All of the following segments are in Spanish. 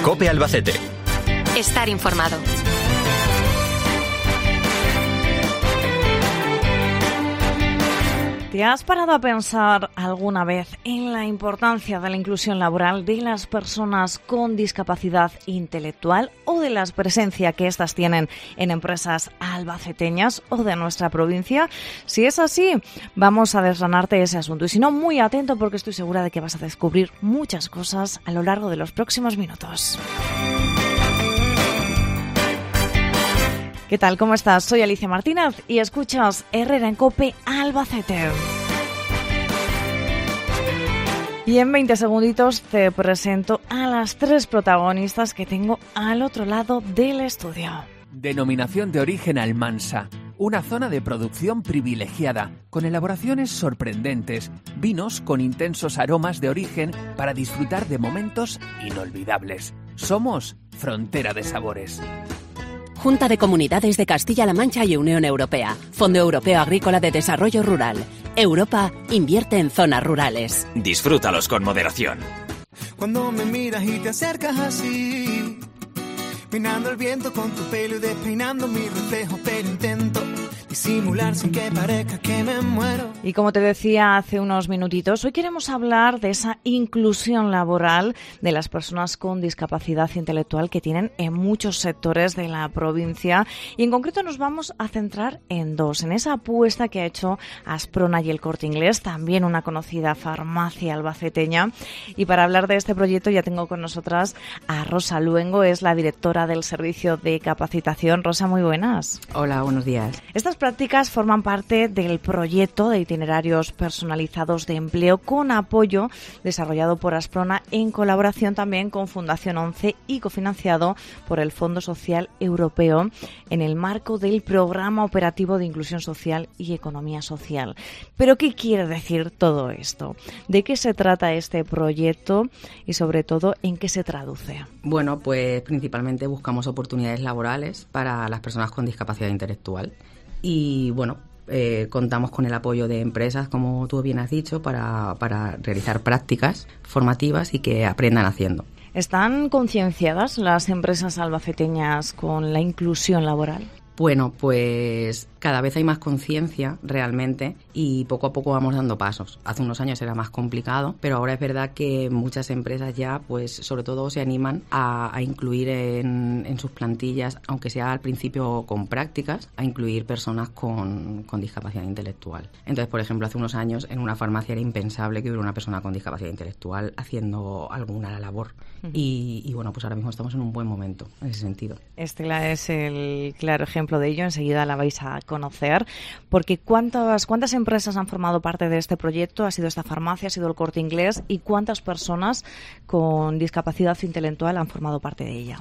COPE Albacete. Estar informado. ¿Te has parado a pensar alguna vez en la importancia de la inclusión laboral de las personas con discapacidad intelectual o de la presencia que éstas tienen en empresas albaceteñas o de nuestra provincia? Si es así, vamos a desgranarte ese asunto. Y si no, muy atento, porque estoy segura de que vas a descubrir muchas cosas a lo largo de los próximos minutos. ¿Qué tal? ¿Cómo estás? Soy Alicia Martínez y escuchas Herrera en COPE Albacete. Y en 20 segunditos te presento a las 3 protagonistas que tengo al otro lado del estudio. Denominación de origen Almansa, una zona de producción privilegiada, con elaboraciones sorprendentes, vinos con intensos aromas de origen para disfrutar de momentos inolvidables. Somos Frontera de Sabores. Junta de Comunidades de Castilla-La Mancha y Unión Europea. Fondo Europeo Agrícola de Desarrollo Rural. Europa invierte en zonas rurales. Disfrútalos con moderación. Cuando me miras y te acercas así, peinando el viento con tu pelo y despeinando mi reflejo, pero intento disimular sin que parezca que me muero. Y como te decía hace unos minutitos, hoy queremos hablar de esa inclusión laboral de las personas con discapacidad intelectual que tienen en muchos sectores de la provincia, y en concreto nos vamos a centrar en dos, en esa apuesta que ha hecho Asprona y El Corte Inglés, también una conocida farmacia albaceteña. Y para hablar de este proyecto ya tengo con nosotras a Rosa Luengo, es la directora del Servicio de Capacitación. Rosa, muy buenas. Hola, buenos días. Estas prácticas forman parte del proyecto de itinerarios personalizados de empleo con apoyo desarrollado por Asprona en colaboración también con Fundación 11 y cofinanciado por el Fondo Social Europeo en el marco del Programa Operativo de Inclusión Social y Economía Social. ¿Pero qué quiere decir todo esto? ¿De qué se trata este proyecto y sobre todo en qué se traduce? Bueno, pues principalmente buscamos oportunidades laborales para las personas con discapacidad intelectual. Y bueno, contamos con el apoyo de empresas, como tú bien has dicho, para realizar prácticas formativas y que aprendan haciendo. ¿Están concienciadas las empresas albaceteñas con la inclusión laboral? Bueno, pues cada vez hay más conciencia realmente y poco a poco vamos dando pasos. Hace unos años era más complicado, pero ahora es verdad que muchas empresas ya, pues sobre todo se animan a incluir en sus plantillas, aunque sea al principio con prácticas, a incluir personas con discapacidad intelectual. Entonces, por ejemplo, hace unos años en una farmacia era impensable que hubiera una persona con discapacidad intelectual haciendo alguna labor. Y bueno, pues ahora mismo estamos en un buen momento en ese sentido. Estela es el claro ejemplo de ello, enseguida la vais a conocer, porque ¿cuántas empresas han formado parte de este proyecto? ¿Ha sido esta farmacia, ha sido El Corte Inglés? ¿Y cuántas personas con discapacidad intelectual han formado parte de ella?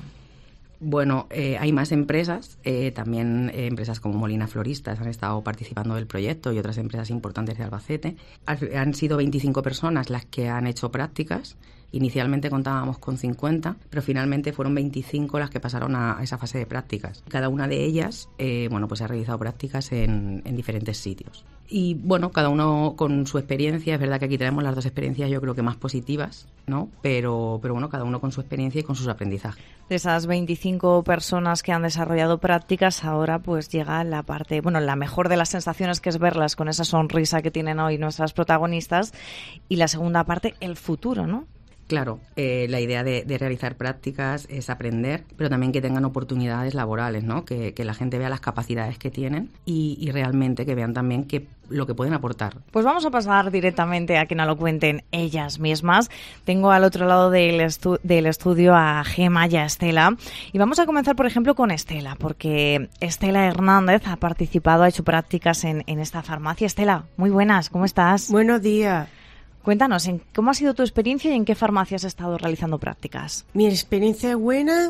Bueno, hay más empresas, también empresas como Molina Floristas han estado participando del proyecto y otras empresas importantes de Albacete. Han sido 25 personas las que han hecho prácticas. Inicialmente contábamos con 50, pero finalmente fueron 25 las que pasaron a esa fase de prácticas. Cada una de ellas, pues ha realizado prácticas en diferentes sitios. Y bueno, cada uno con su experiencia. Es verdad que aquí tenemos las dos experiencias, yo creo que más positivas, ¿no? Pero bueno, cada uno con su experiencia y con sus aprendizajes. De esas 25 personas que han desarrollado prácticas, ahora pues llega la parte, bueno, la mejor de las sensaciones, que es verlas con esa sonrisa que tienen hoy nuestras protagonistas, y la segunda parte, el futuro, ¿no? Claro, la idea de realizar prácticas es aprender, pero también que tengan oportunidades laborales, ¿no? Que la gente vea las capacidades que tienen y realmente que vean también lo que pueden aportar. Pues vamos a pasar directamente a que nos lo cuenten ellas mismas. Tengo al otro lado del estudio a Gemma y a Estela. Y vamos a comenzar, por ejemplo, con Estela, porque Estela Hernández ha participado, ha hecho prácticas en esta farmacia. Estela, muy buenas, ¿cómo estás? Buenos días. Cuéntanos, ¿cómo ha sido tu experiencia y en qué farmacia has estado realizando prácticas? Mi experiencia es buena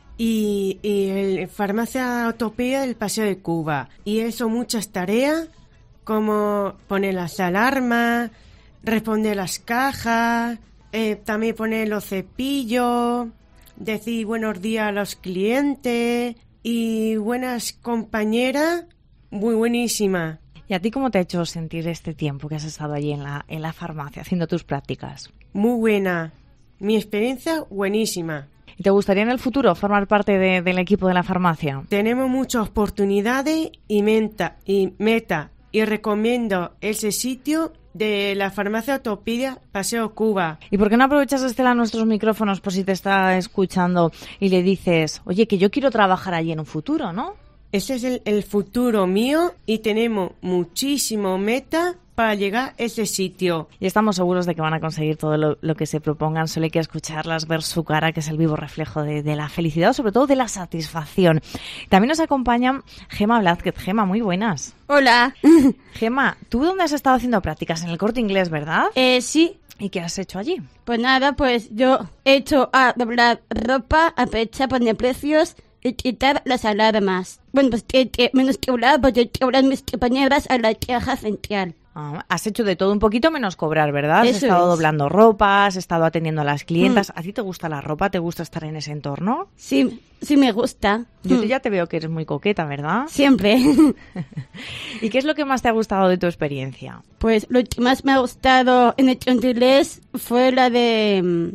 y farmacia Utopía del Paseo de Cuba. Y he hecho muchas tareas, como poner las alarmas, responder las cajas, también poner los cepillos, decir buenos días a los clientes y buenas compañeras, muy buenísimas. ¿Y a ti cómo te ha hecho sentir este tiempo que has estado allí en la farmacia haciendo tus prácticas? Muy buena. Mi experiencia buenísima. ¿Y te gustaría en el futuro formar parte del equipo de la farmacia? Tenemos muchas oportunidades y meta y recomiendo ese sitio de la farmacia Ortopedia Paseo Cuba. ¿Y por qué no aprovechas, Estela, nuestros micrófonos por si te está escuchando y le dices, oye, que yo quiero trabajar allí en un futuro, ¿no? Ese es el futuro mío y tenemos muchísimo meta para llegar a ese sitio. Y estamos seguros de que van a conseguir todo lo que se propongan. Solo hay que escucharlas, ver su cara, que es el vivo reflejo de la felicidad, o sobre todo de la satisfacción. También nos acompaña Gema Blázquez. Gema, muy buenas. Hola. Gema, ¿tú dónde has estado haciendo prácticas? En el Corte Inglés, ¿verdad? Sí. ¿Y qué has hecho allí? Pues nada, pues yo he hecho a doblar ropa, a pechar, poner precios y quitar las alarmas. Bueno, pues menos que hablar, porque hablan mis compañeras a la caja central. Has hecho de todo un poquito menos cobrar, ¿verdad? Eso Has estado es. doblando ropa, has estado atendiendo a las clientas. ¿A ti te gusta la ropa? ¿Te gusta estar en ese entorno? Sí me gusta. Yo ya te veo que eres muy coqueta, ¿verdad? Siempre. ¿Y qué es lo que más te ha gustado de tu experiencia? Pues lo que más me ha gustado en el inglés fue lo de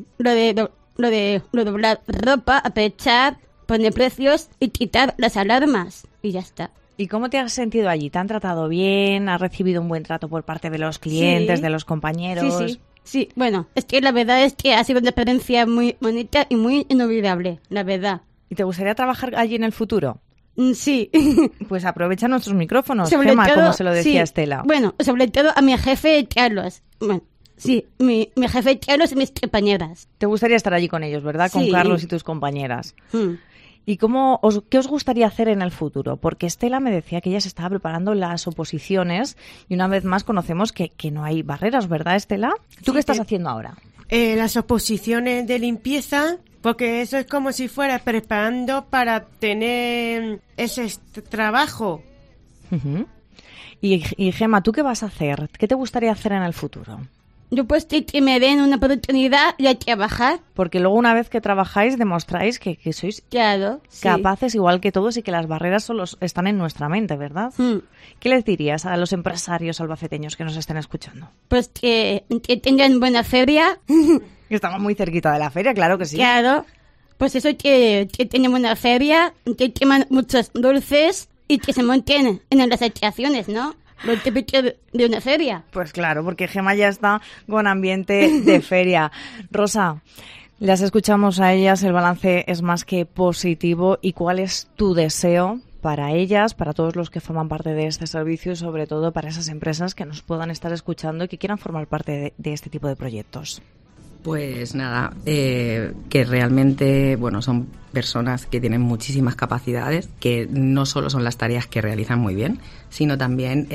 doblar ropa, a pechar, poner precios y quitar las alarmas. Y ya está. ¿Y cómo te has sentido allí? ¿Te han tratado bien? ¿Has recibido un buen trato por parte de los clientes, de los compañeros? Sí, bueno, es que la verdad es que ha sido una experiencia muy bonita y muy inolvidable, la verdad. ¿Y te gustaría trabajar allí en el futuro? Sí. Pues aprovecha nuestros micrófonos, Sobre Gema, todo, como se lo decía sí. Estela. Bueno, sobre todo a mi jefe Carlos. Bueno, sí, mi jefe Carlos y mis compañeras. Te gustaría estar allí con ellos, ¿verdad? Con Sí. Carlos y tus compañeras. Mm. ¿Y qué os gustaría hacer en el futuro? Porque Estela me decía que ella se estaba preparando las oposiciones y una vez más conocemos que no hay barreras, ¿verdad, Estela? ¿Tú qué estás haciendo ahora? Las oposiciones de limpieza, porque eso es como si fuera preparando para tener ese trabajo. Uh-huh. Y Gema, ¿tú qué vas a hacer? ¿Qué te gustaría hacer en el futuro? Yo pues que me den una oportunidad y a trabajar. Porque luego una vez que trabajáis demostráis que sois Claro, sí. capaces igual que todos y que las barreras solo están en nuestra mente, ¿verdad? ¿Qué les dirías a los empresarios albaceteños que nos estén escuchando? Pues que tengan buena feria. Estamos muy cerquita de la feria, claro que sí. Claro. Pues eso, que tengan buena feria, que queman muchos dulces y que se monten en las atracciones, ¿no? Lo típico de una feria. Pues claro, porque Gema ya está con ambiente de feria. Rosa, las escuchamos a ellas, el balance es más que positivo. ¿Y cuál es tu deseo para ellas, para todos los que forman parte de este servicio y sobre todo para esas empresas que nos puedan estar escuchando y que quieran formar parte de este tipo de proyectos? Pues nada, que realmente, bueno, son personas que tienen muchísimas capacidades, que no solo son las tareas que realizan muy bien, sino también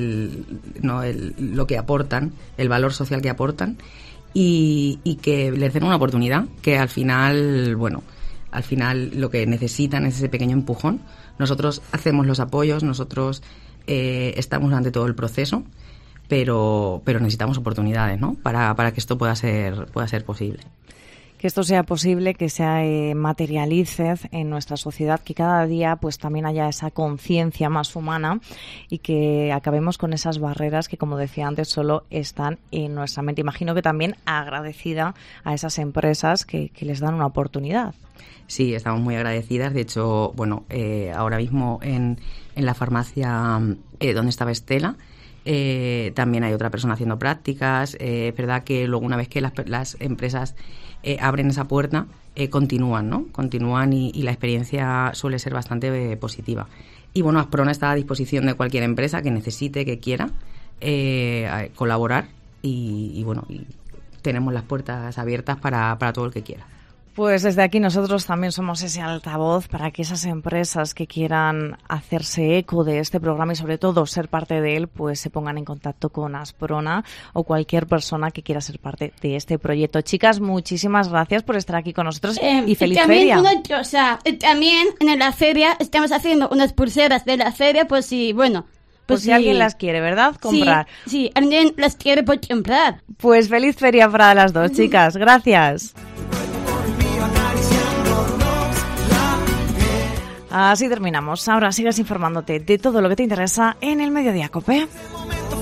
lo que aportan, el valor social que aportan y que les den una oportunidad, que al final lo que necesitan es ese pequeño empujón. Nosotros hacemos los apoyos, nosotros estamos durante todo el proceso, pero necesitamos oportunidades, ¿no? Para que esto pueda ser posible. Que esto sea posible, que se materialice en nuestra sociedad, que cada día pues también haya esa conciencia más humana y que acabemos con esas barreras que, como decía antes, solo están en nuestra mente. Imagino que también agradecida a esas empresas que les dan una oportunidad. Sí, estamos muy agradecidas. De hecho, bueno, ahora mismo en la farmacia donde estaba Estela, también hay otra persona haciendo prácticas. Es verdad que luego, una vez que las empresas abren esa puerta, continúan, ¿no? Continúan y la experiencia suele ser bastante positiva. Y bueno, Asprona está a disposición de cualquier empresa que necesite, que quiera colaborar y bueno, y tenemos las puertas abiertas para todo el que quiera. Pues desde aquí nosotros también somos ese altavoz para que esas empresas que quieran hacerse eco de este programa y sobre todo ser parte de él, pues se pongan en contacto con Asprona o cualquier persona que quiera ser parte de este proyecto. Chicas, muchísimas gracias por estar aquí con nosotros y feliz feria. También en la feria estamos haciendo unas pulseras de la feria, pues sí, bueno. Pues si alguien las quiere, ¿verdad? Comprar. Sí, alguien las quiere por comprar. Pues feliz feria para las dos, chicas. Gracias. Así terminamos. Ahora sigas informándote de todo lo que te interesa en el Mediodía COPE.